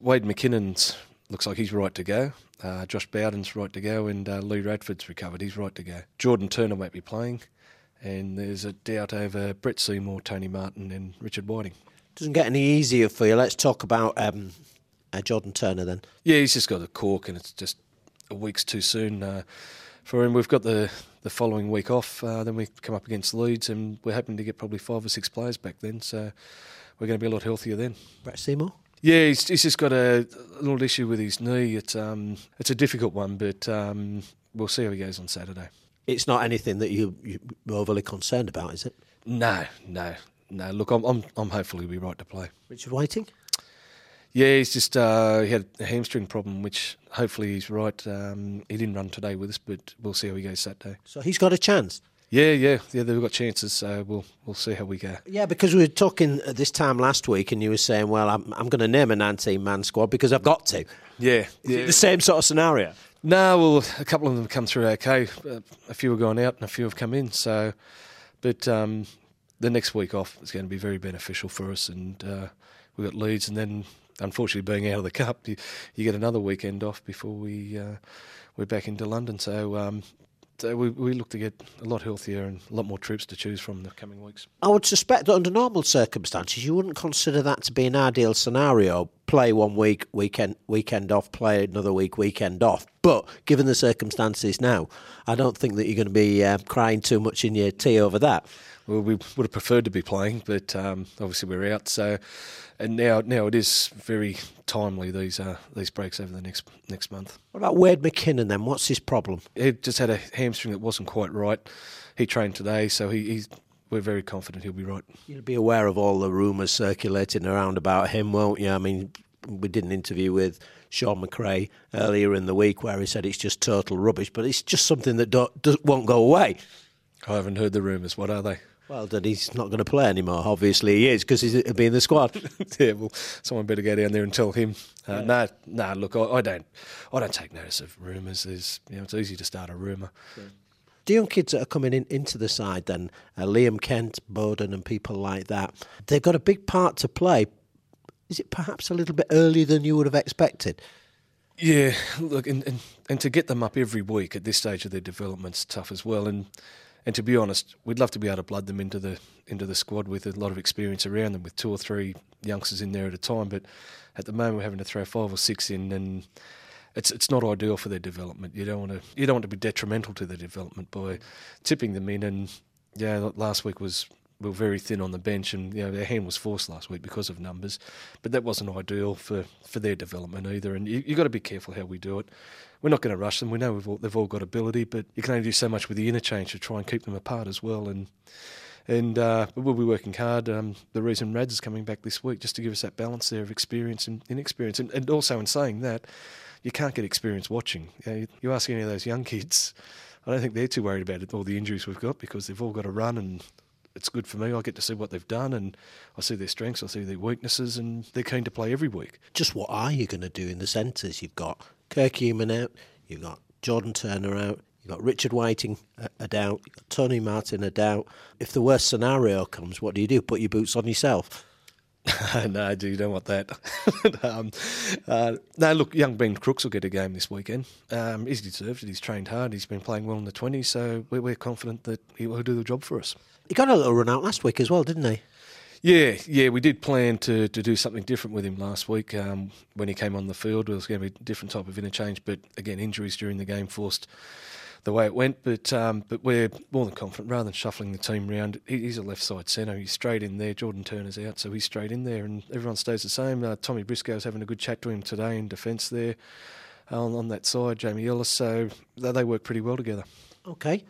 Wade McKinnon's looks like he's right to go. Josh Bowden's right to go, and Lee Radford's recovered. He's right to go. Jordan Turner won't be playing, and there's a doubt over Brett Seymour, Tony Martin and Richard Whiting. Doesn't get any easier for you. Let's talk about Jordan Turner then. Yeah, he's just got a cork, and it's just a week's too soon for him. We've got the following week off, then we come up against Leeds, and we're hoping to get probably 5 or 6 players back then, so we're going to be a lot healthier then. Brett Seymour? Yeah, he's just got a little issue with his knee. It's a difficult one, but we'll see how he goes on Saturday. It's not anything that you're overly concerned about, is it? No. Look, I'm hopeful he'll be right to play. Richard Whiting? Yeah, he's just he had a hamstring problem, which hopefully he's right. He didn't run today with us, but we'll see how he goes Saturday. So he's got a chance? Yeah, they've got chances, so we'll see how we go. Yeah, because we were talking at this time last week, and you were saying, well, I'm going to name a 19-man squad because I've got to. Yeah. The same sort of scenario? No, well, a couple of them have come through okay. A few have gone out and a few have come in. So, but the next week off is going to be very beneficial for us, and we've got Leeds, and then unfortunately being out of the Cup, you get another weekend off before we're back into London. So we look to get a lot healthier and a lot more troops to choose from in the coming weeks. I would suspect that under normal circumstances you wouldn't consider that to be an ideal scenario. Play 1 week, weekend off, play another week, weekend off. But given the circumstances now, I don't think that you're going to be crying too much in your tea over that. Well, we would have preferred to be playing, but obviously we're out. So, and now it is very timely, these breaks over the next month. What about Wade McKinnon then? What's his problem? He just had a hamstring that wasn't quite right. He trained today, so we're very confident he'll be right. You'll be aware of all the rumours circulating around about him, won't you? I mean, we did an interview with Sean McRae earlier in the week where he said it's just total rubbish, but it's just something that won't go away. I haven't heard the rumours. What are they? Well, that he's not going to play anymore. Obviously he is, because he'll be in the squad. Yeah, well, someone better go down there and tell him. No, look, I don't take notice of rumours. It's easy to start a rumour. Yeah. The young kids that are coming into the side then, Liam Kent, Bowden and people like that, they've got a big part to play. Is it perhaps a little bit earlier than you would have expected? Yeah, look, and to get them up every week at this stage of their development's tough as well. And to be honest, we'd love to be able to blood them into the squad with a lot of experience around them, with 2 or 3 youngsters in there at a time. But at the moment, we're having to throw 5 or 6 in, and it's not ideal for their development. You don't want to be detrimental to their development by tipping them in. And last week we were very thin on the bench, and their hand was forced last week because of numbers. But that wasn't ideal for their development either. And you've got to be careful how we do it. We're not going to rush them. We know they've all got ability, but you can only do so much with the interchange to try and keep them apart as well. And we'll be working hard. The reason Rads is coming back this week, just to give us that balance there of experience and inexperience. And also in saying that, you can't get experience watching. You ask any of those young kids, I don't think they're too worried about all the injuries we've got, because they've all got to run, and it's good for me. I get to see what they've done, and I see their strengths, I see their weaknesses, and they're keen to play every week. Just what are you going to do in the centres? You've got Kirk Human out, you've got Jordan Turner out, you've got Richard Whiting a doubt, you've got Tony Martin a doubt. If the worst scenario comes, what do? Put your boots on yourself? No, you don't want that. No, look, young Ben Crooks will get a game this weekend. He's deserved it. He's trained hard. He's been playing well in the 20s, so we're confident that he will do the job for us. He got a little run out last week as well, didn't he? Yeah, we did plan to do something different with him last week. When he came on the field, it was going to be a different type of interchange, but again, injuries during the game forced the way it went. But we're more than confident. Rather than shuffling the team round, he's a left side centre. He's straight in there. Jordan Turner's out, so he's straight in there, and everyone stays the same. Tommy Briscoe's having a good chat to him today in defence there on that side. Jamie Ellis, so they work pretty well together. Okay,